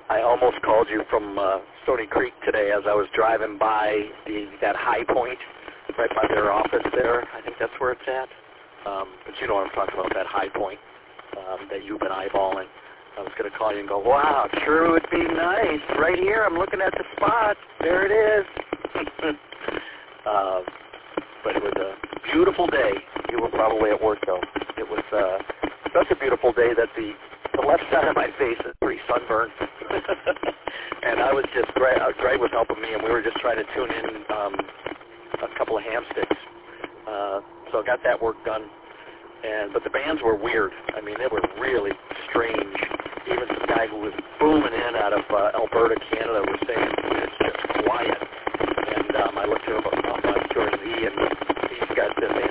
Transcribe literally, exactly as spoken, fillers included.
I almost called you from uh, Stony Creek today as I was driving by the that High Point, right by their office there. I think that's where it's at. Um, but you know what I'm talking about, that High Point um, that you've been eyeballing. I was going to call you and go, wow, it sure would be nice. Right here, I'm looking at the spot. There it is. uh, but it was a beautiful day. You were probably at work, though. It was uh, such a beautiful day that the, the left side of my face is pretty sunburned. And I was just, Greg, uh, Greg was helping me, and we were just trying to tune in um, a couple of ham sticks. Uh, so I got that work done. And but the bands were weird. I mean, they were really strange. Even some guy who was booming in out of uh, Alberta, Canada, was saying it's just quiet. And um, I looked him up on Tour Z, and he's got this